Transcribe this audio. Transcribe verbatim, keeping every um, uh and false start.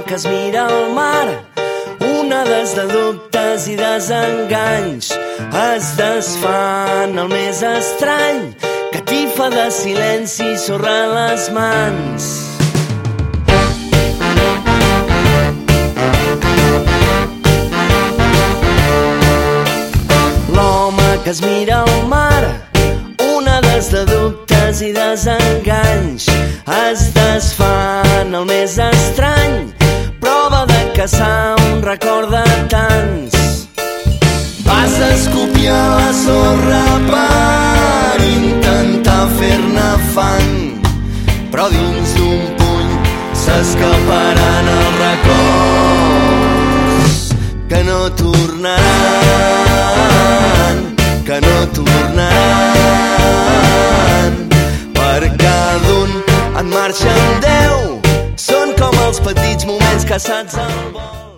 que es mira al mar, onades de dubtes i desenganys es desfan el més estrany, catifa de silenci sobre les mans. L'home que es mira al mar, onades de dubtes i desenganys es desfan el més estrany, prova de caçar un record de tants. Vas escopir a la sorra per intentar fer-ne fang, però dins d'un puny s'escaparan els records que no tornaran, que no tornaran, perquè d'un en marxa en deu, són com els petits moments caçats al vol.